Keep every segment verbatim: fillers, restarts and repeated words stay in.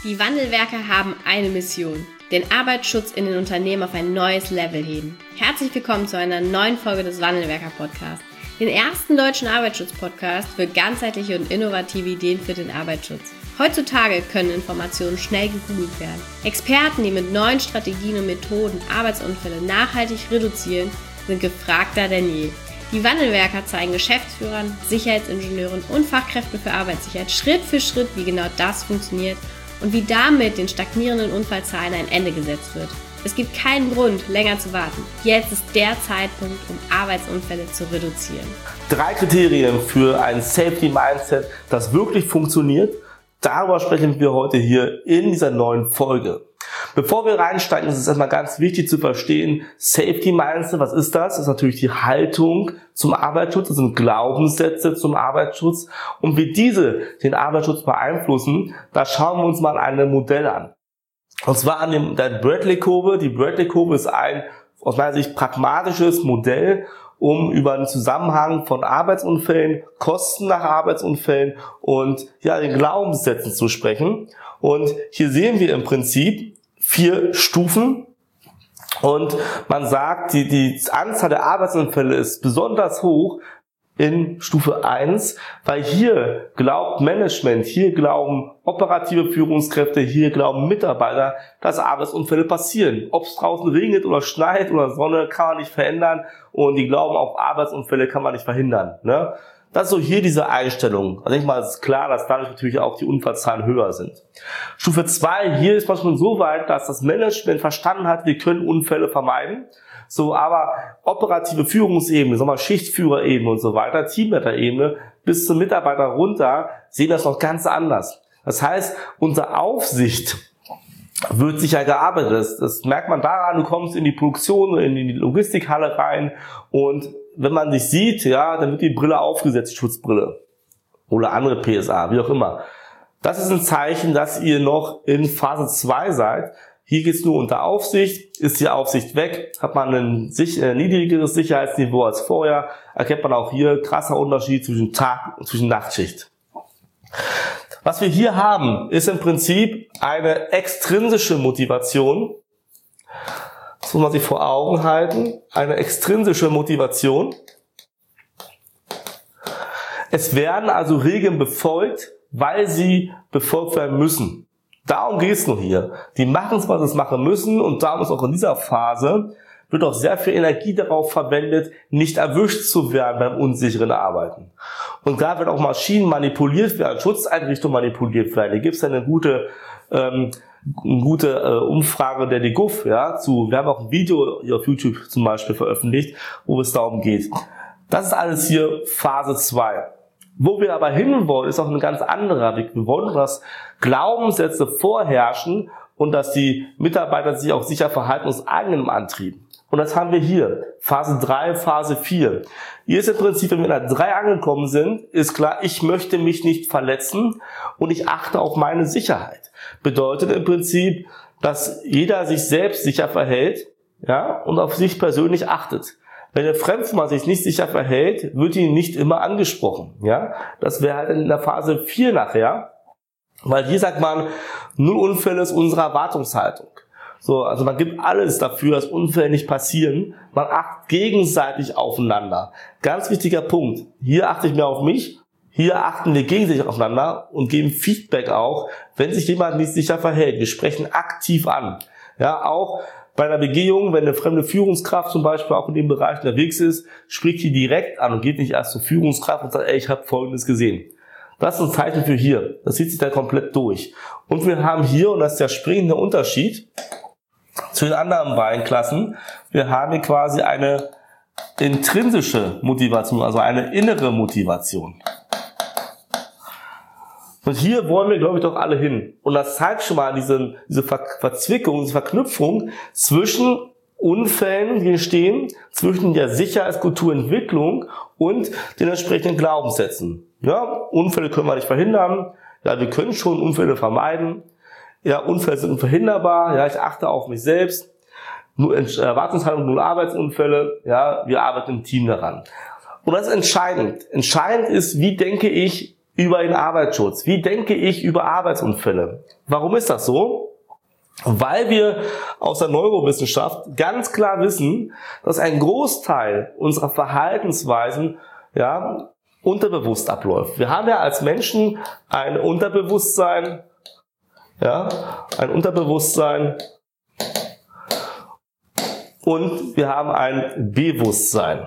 Die Wandelwerker haben eine Mission: den Arbeitsschutz in den Unternehmen auf ein neues Level heben. Herzlich willkommen zu einer neuen Folge des Wandelwerker-Podcasts, den ersten deutschen Arbeitsschutz-Podcast für ganzheitliche und innovative Ideen für den Arbeitsschutz. Heutzutage können Informationen schnell gegoogelt werden. Experten, die mit neuen Strategien und Methoden Arbeitsunfälle nachhaltig reduzieren, sind gefragter denn je. Die Wandelwerker zeigen Geschäftsführern, Sicherheitsingenieuren und Fachkräften für Arbeitssicherheit Schritt für Schritt, wie genau das funktioniert und wie damit den stagnierenden Unfallzahlen ein Ende gesetzt wird. Es gibt keinen Grund, länger zu warten. Jetzt ist der Zeitpunkt, um Arbeitsunfälle zu reduzieren. Drei Kriterien für ein Safety Mindset, das wirklich funktioniert. Darüber sprechen wir heute hier in dieser neuen Folge. Bevor wir reinsteigen, ist es erstmal ganz wichtig zu verstehen, Safety Mindset, was ist das? Das ist natürlich die Haltung zum Arbeitsschutz, das sind Glaubenssätze zum Arbeitsschutz. Und wie diese den Arbeitsschutz beeinflussen, da schauen wir uns mal ein Modell an. Und zwar an dem, der Bradley-Kurve. Die Bradley-Kurve ist ein, aus meiner Sicht, pragmatisches Modell, um über den Zusammenhang von Arbeitsunfällen, Kosten nach Arbeitsunfällen und ja, den Glaubenssätzen zu sprechen. Und hier sehen wir im Prinzip vier Stufen. Und man sagt, die, die Anzahl der Arbeitsunfälle ist besonders hoch in Stufe eins, weil hier glaubt Management, hier glauben operative Führungskräfte, hier glauben Mitarbeiter, dass Arbeitsunfälle passieren. Ob es draußen regnet oder schneit oder Sonne, kann man nicht verändern, und die glauben auch, Arbeitsunfälle kann man nicht verhindern. Ne? Das ist so hier diese Einstellung. Also ich denke mal, es ist klar, dass dadurch natürlich auch die Unfallzahlen höher sind. Stufe zwei, hier ist man schon so weit, dass das Management verstanden hat, wir können Unfälle vermeiden. So, aber operative Führungsebene, sagen wir mal Schichtführerebene und so weiter, Teamleiterebene bis zum Mitarbeiter runter, sehen das noch ganz anders. Das heißt, unsere Aufsicht wird sicher gearbeitet. Das, das merkt man daran, du kommst in die Produktion, in die Logistikhalle rein, und wenn man dich sieht, ja, dann wird die Brille aufgesetzt, die Schutzbrille. Oder andere P S A, wie auch immer. Das ist ein Zeichen, dass ihr noch in Phase zwei seid. Hier geht's nur unter Aufsicht. Ist die Aufsicht weg, hat man ein äh, niedrigeres Sicherheitsniveau als vorher, erkennt man auch hier krasser Unterschied zwischen Tag und zwischen Nachtschicht. Was wir hier haben, ist im Prinzip eine extrinsische Motivation. Das muss man sich vor Augen halten. Eine extrinsische Motivation. Es werden also Regeln befolgt, weil sie befolgt werden müssen. Darum geht's nur hier. Die machen es, was sie es machen müssen, und darum ist auch in dieser Phase wird auch sehr viel Energie darauf verwendet, nicht erwischt zu werden beim unsicheren Arbeiten. Und da wird auch Maschinen manipuliert werden, Schutzeinrichtungen manipuliert werden. Hier gibt es eine gute, ähm, eine gute äh, Umfrage der D G U F, ja, zu. Wir haben auch ein Video hier auf YouTube zum Beispiel veröffentlicht, wo es darum geht. Das ist alles hier Phase zwei. Wo wir aber hinwollen, ist auch ein ganz anderer Weg. Wir wollen, dass Glaubenssätze vorherrschen und dass die Mitarbeiter sich auch sicher verhalten aus eigenem Antrieb. Und das haben wir hier. Phase drei, Phase vier. Hier ist im Prinzip, wenn wir in der drei angekommen sind, ist klar, ich möchte mich nicht verletzen und ich achte auf meine Sicherheit. Bedeutet im Prinzip, dass jeder sich selbst sicher verhält, ja, und auf sich persönlich achtet. Wenn der Fremdmann sich nicht sicher verhält, wird ihn nicht immer angesprochen. Ja, das wäre halt in der Phase vier nachher, weil hier sagt man, null Unfälle ist unsere Erwartungshaltung. So, also man gibt alles dafür, dass Unfälle nicht passieren. Man achtet gegenseitig aufeinander. Ganz wichtiger Punkt. Hier achte ich mehr auf mich. Hier achten wir gegenseitig aufeinander und geben Feedback auch, wenn sich jemand nicht sicher verhält. Wir sprechen aktiv an. Ja, auch bei einer Begehung, wenn eine fremde Führungskraft zum Beispiel auch in dem Bereich unterwegs ist, spricht die direkt an und geht nicht erst zur Führungskraft und sagt, ey, ich habe Folgendes gesehen. Das ist ein Zeichen für hier. Das zieht sich da komplett durch. Und wir haben hier, und das ist der springende Unterschied zu den anderen beiden Klassen, wir haben hier quasi eine intrinsische Motivation, also eine innere Motivation. Und hier wollen wir, glaube ich, doch alle hin. Und das zeigt schon mal diese, diese Ver Verzwickung, diese Verknüpfung zwischen Unfällen, die entstehen, zwischen der Sicherheitskulturentwicklung und den entsprechenden Glaubenssätzen. Ja, Unfälle können wir nicht verhindern. Ja, wir können schon Unfälle vermeiden. Ja, Unfälle sind unverhinderbar. Ja, ich achte auf mich selbst. Nur Erwartungshaltung, null Arbeitsunfälle. Ja, wir arbeiten im Team daran. Und das ist entscheidend. Entscheidend ist, wie denke ich über den Arbeitsschutz? Wie denke ich über Arbeitsunfälle? Warum ist das so? Weil wir aus der Neurowissenschaft ganz klar wissen, dass ein Großteil unserer Verhaltensweisen ja unterbewusst abläuft. Wir haben ja als Menschen ein Unterbewusstsein, ja, ein Unterbewusstsein und wir haben ein Bewusstsein.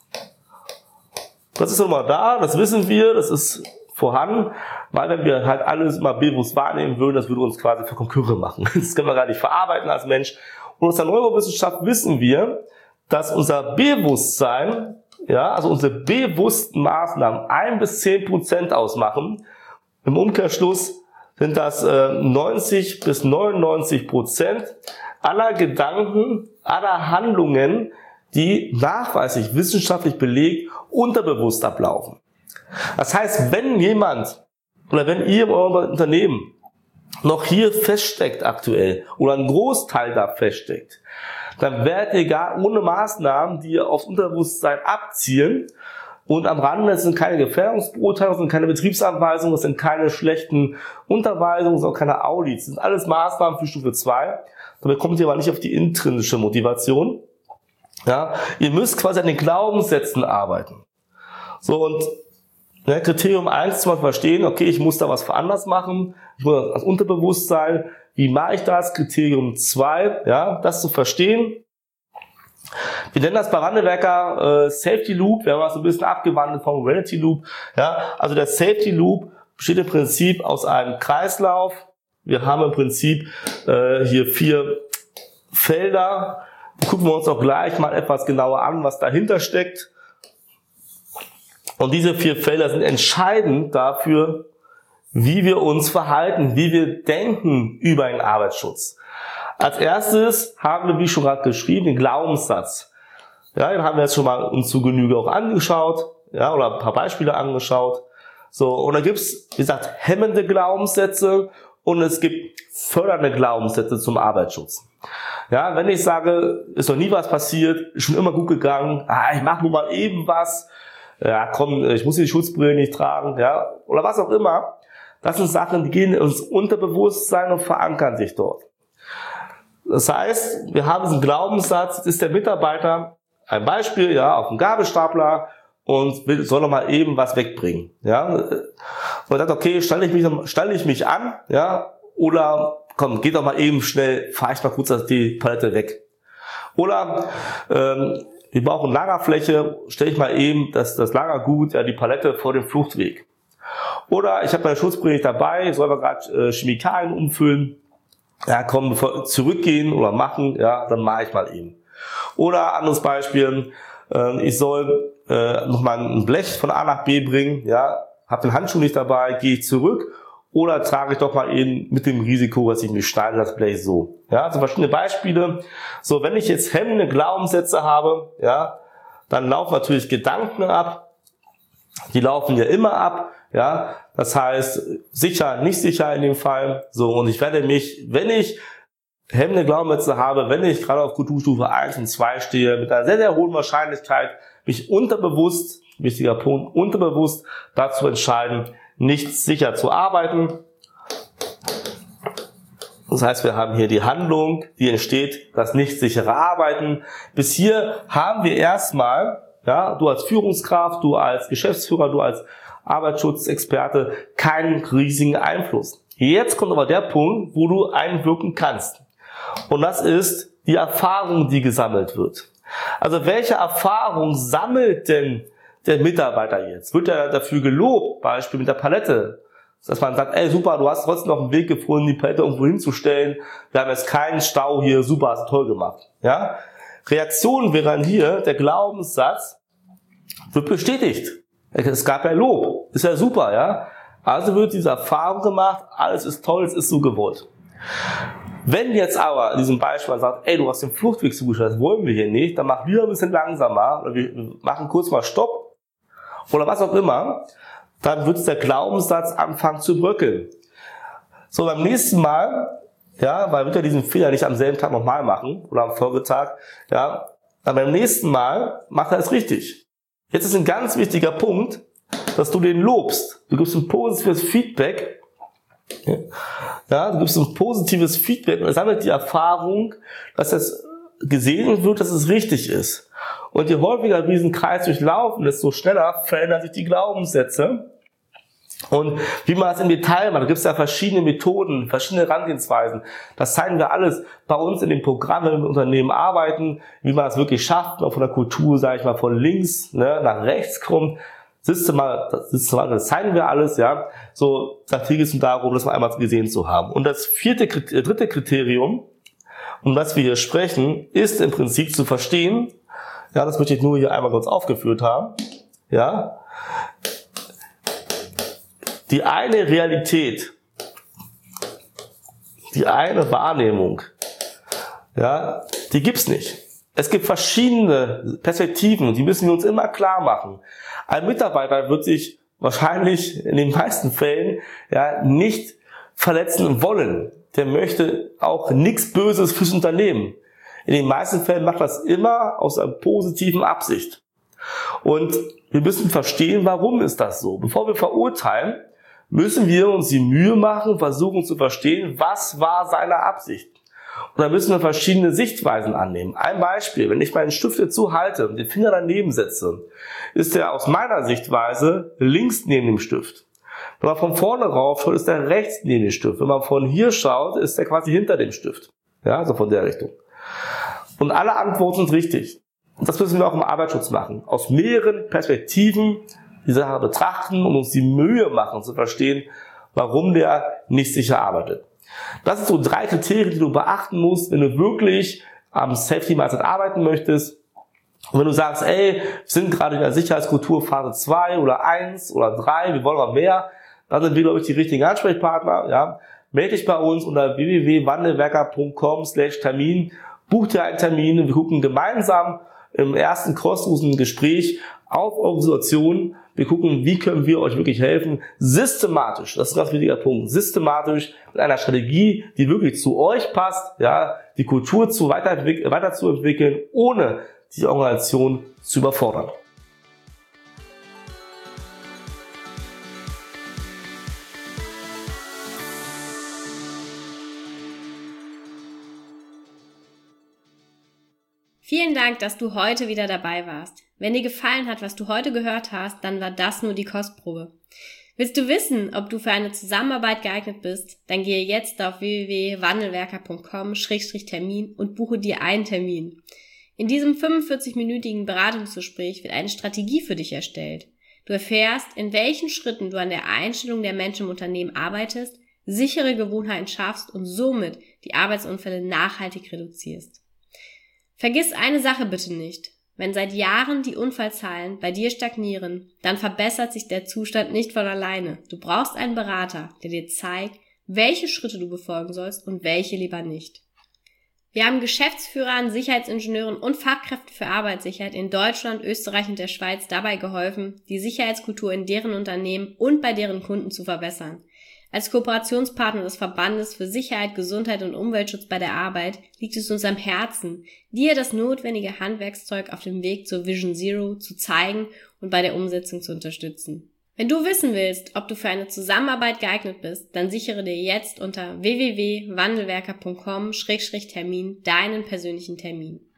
Das ist nochmal da, das wissen wir, das ist vorhanden, weil wenn wir halt alles mal bewusst wahrnehmen würden, das würde uns quasi für Konkurre machen. Das können wir gar nicht verarbeiten als Mensch. Und aus der Neurowissenschaft wissen wir, dass unser Bewusstsein, ja, also unsere bewussten Maßnahmen ein bis zehn Prozent ausmachen. Im Umkehrschluss sind das äh, neunzig bis neunundneunzig Prozent aller Gedanken, aller Handlungen, die nachweislich wissenschaftlich belegt unterbewusst ablaufen. Das heißt, wenn jemand oder wenn ihr in eurem Unternehmen noch hier feststeckt aktuell oder ein Großteil da feststeckt, dann werdet ihr gar ohne Maßnahmen, die ihr aufs Unterbewusstsein abzielen, und am Rande, das sind keine Gefährdungsbeurteilungen, das sind keine Betriebsanweisungen, das sind keine schlechten Unterweisungen, das sind auch keine Audits, das sind alles Maßnahmen für Stufe zwei. Damit kommt ihr aber nicht auf die intrinsische Motivation. Ja, ihr müsst quasi an den Glaubenssätzen arbeiten. So, und ne, Kriterium eins zum Beispiel verstehen, okay, ich muss da was anders machen, ich muss das Unterbewusstsein, wie mache ich das? Kriterium zwei, ja, das zu verstehen. Wir nennen das bei Wandelwerker äh, Safety Loop, wir haben das ein bisschen abgewandelt vom Reality Loop. Ja, also der Safety Loop besteht im Prinzip aus einem Kreislauf. Wir haben im Prinzip äh, hier vier Felder. Gucken wir uns auch gleich mal etwas genauer an, was dahinter steckt. Und diese vier Felder sind entscheidend dafür, wie wir uns verhalten, wie wir denken über den Arbeitsschutz. Als erstes haben wir, wie schon gerade geschrieben, den Glaubenssatz. Ja, den haben wir jetzt schon mal uns zu Genüge auch angeschaut, ja, oder ein paar Beispiele angeschaut. So, und da gibt's, wie gesagt, hemmende Glaubenssätze und es gibt fördernde Glaubenssätze zum Arbeitsschutz. Ja, wenn ich sage, ist noch nie was passiert, ist schon immer gut gegangen, ah, ich mache nur mal eben was, ja, komm, ich muss die Schutzbrille nicht tragen, ja, oder was auch immer. Das sind Sachen, die gehen ins Unterbewusstsein und verankern sich dort. Das heißt, wir haben diesen Glaubenssatz, jetzt ist der Mitarbeiter, ein Beispiel, ja, auf dem Gabelstapler und will, soll noch mal eben was wegbringen, ja. Und sagt, okay, stelle ich mich, stelle ich mich an, ja, oder komm, geht doch mal eben schnell, fahre ich mal kurz die Palette weg. Oder ähm, wir brauchen Lagerfläche, stelle ich mal eben das, das Lagergut, ja, die Palette vor dem Fluchtweg. Oder ich habe meine Schutzbrille nicht dabei, soll aber gerade äh, Chemikalien umfüllen. Ja, komm, bevor wir zurückgehen oder machen, ja, dann mache ich mal eben. Oder anderes Beispiel, äh, ich soll äh, nochmal ein Blech von A nach B bringen, ja, habe den Handschuh nicht dabei, gehe ich zurück oder trage ich doch mal eben mit dem Risiko, dass ich mich schneide, das Blech so. Ja, also verschiedene Beispiele. So, wenn ich jetzt hemmende Glaubenssätze habe, ja, dann laufen natürlich Gedanken ab. Die laufen ja immer ab, ja. Das heißt, sicher, nicht sicher in dem Fall. So, und ich werde mich, wenn ich hemmende Glaubenssätze habe, wenn ich gerade auf Kulturstufe eins und zwei stehe, mit einer sehr, sehr hohen Wahrscheinlichkeit, mich unterbewusst, wichtiger Punkt, unterbewusst dazu entscheiden, nicht sicher zu arbeiten. Das heißt, wir haben hier die Handlung, die entsteht, das nicht sichere Arbeiten. Bis hier haben wir erstmal, ja, du als Führungskraft, du als Geschäftsführer, du als Arbeitsschutzexperte, keinen riesigen Einfluss. Jetzt kommt aber der Punkt, wo du einwirken kannst. Und das ist die Erfahrung, die gesammelt wird. Also welche Erfahrung sammelt denn der Mitarbeiter jetzt? Wird er dafür gelobt, Beispiel mit der Palette? Dass man sagt, ey super, du hast trotzdem noch einen Weg gefunden, die Palette irgendwo hinzustellen. Wir haben jetzt keinen Stau hier, super, hast du toll gemacht. Ja? Reaktion wäre hier, der Glaubenssatz wird bestätigt. Es gab ja Lob, ist ja super, ja. Also wird diese Erfahrung gemacht, alles ist toll, es ist so gewollt. Wenn jetzt aber in diesem Beispiel man sagt, ey, du hast den Fluchtweg zugestellt, das wollen wir hier nicht, dann mach wieder ein bisschen langsamer, oder wir machen kurz mal Stopp, oder was auch immer, dann wird der Glaubenssatz anfangen zu bröckeln. So, beim nächsten Mal, ja, weil wir ja diesen Fehler nicht am selben Tag nochmal machen, oder am Folgetag, ja, dann beim nächsten Mal macht er es richtig. Jetzt ist ein ganz wichtiger Punkt, dass du den lobst. Du gibst ein positives Feedback. Ja, du gibst ein positives Feedback und er sammelt die Erfahrung, dass es gesehen wird, dass es richtig ist. Und je häufiger wir diesen Kreis durchlaufen, desto schneller verändern sich die Glaubenssätze. Und wie man das im Detail macht, da gibt es ja verschiedene Methoden, verschiedene Herangehensweisen. Das zeigen wir alles bei uns in dem Programm, wenn wir mit Unternehmen arbeiten, wie man das wirklich schafft, auch von der Kultur, sage ich mal, von links ne, nach rechts kommt. Systematisch, das zeigen wir alles, ja. So, da geht es darum, das mal einmal gesehen zu haben. Und das vierte, dritte Kriterium, um das wir hier sprechen, ist im Prinzip zu verstehen, ja, das möchte ich nur hier einmal kurz aufgeführt haben, ja. Die eine Realität, die eine Wahrnehmung, ja, die gibt's nicht. Es gibt verschiedene Perspektiven, die müssen wir uns immer klar machen. Ein Mitarbeiter wird sich wahrscheinlich in den meisten Fällen ja nicht verletzen wollen. Der möchte auch nichts Böses fürs Unternehmen. In den meisten Fällen macht das immer aus einer positiven Absicht. Und wir müssen verstehen, warum ist das so. Bevor wir verurteilen, müssen wir uns die Mühe machen, versuchen zu verstehen, was war seine Absicht. Und da müssen wir verschiedene Sichtweisen annehmen. Ein Beispiel, wenn ich meinen Stift jetzt so halte und den Finger daneben setze, ist der aus meiner Sichtweise links neben dem Stift. Wenn man von vorne rauf schaut, ist der rechts neben dem Stift. Wenn man von hier schaut, ist der quasi hinter dem Stift. Ja, also von der Richtung. Und alle Antworten sind richtig. Und das müssen wir auch im Arbeitsschutz machen. Aus mehreren Perspektiven die Sache betrachten und uns die Mühe machen zu verstehen, warum der nicht sicher arbeitet. Das sind so drei Kriterien, die du beachten musst, wenn du wirklich am Safety Mindset arbeiten möchtest. Und wenn du sagst, ey, wir sind gerade in der Sicherheitskultur Phase zwei oder eins oder drei, wir wollen mal mehr, dann sind wir, glaube ich, die richtigen Ansprechpartner. Ja. Melde dich bei uns unter w w w punkt wandelwerker punkt com slash Termin. Buch dir einen Termin und wir gucken gemeinsam im ersten kostenlosen Gespräch auf eure Situation. Wir gucken, wie können wir euch wirklich helfen. Systematisch, das ist ein ganz wichtiger Punkt, systematisch mit einer Strategie, die wirklich zu euch passt, ja, die Kultur zu weiterentwick- weiterzuentwickeln, ohne die Organisation zu überfordern. Vielen Dank, dass du heute wieder dabei warst. Wenn dir gefallen hat, was du heute gehört hast, dann war das nur die Kostprobe. Willst du wissen, ob du für eine Zusammenarbeit geeignet bist? Dann gehe jetzt auf w w w punkt wandelwerker punkt com Schrägstrich Termin und buche dir einen Termin. In diesem fünfundvierzig-minütigen Beratungsgespräch wird eine Strategie für dich erstellt. Du erfährst, in welchen Schritten du an der Einstellung der Menschen im Unternehmen arbeitest, sichere Gewohnheiten schaffst und somit die Arbeitsunfälle nachhaltig reduzierst. Vergiss eine Sache bitte nicht. Wenn seit Jahren die Unfallzahlen bei dir stagnieren, dann verbessert sich der Zustand nicht von alleine. Du brauchst einen Berater, der dir zeigt, welche Schritte du befolgen sollst und welche lieber nicht. Wir haben Geschäftsführern, Sicherheitsingenieuren und Fachkräften für Arbeitssicherheit in Deutschland, Österreich und der Schweiz dabei geholfen, die Sicherheitskultur in deren Unternehmen und bei deren Kunden zu verbessern. Als Kooperationspartner des Verbandes für Sicherheit, Gesundheit und Umweltschutz bei der Arbeit liegt es uns am Herzen, dir das notwendige Handwerkszeug auf dem Weg zur Vision Zero zu zeigen und bei der Umsetzung zu unterstützen. Wenn du wissen willst, ob du für eine Zusammenarbeit geeignet bist, dann sichere dir jetzt unter w w w punkt wandelwerker punkt com Schrägstrich Termin deinen persönlichen Termin.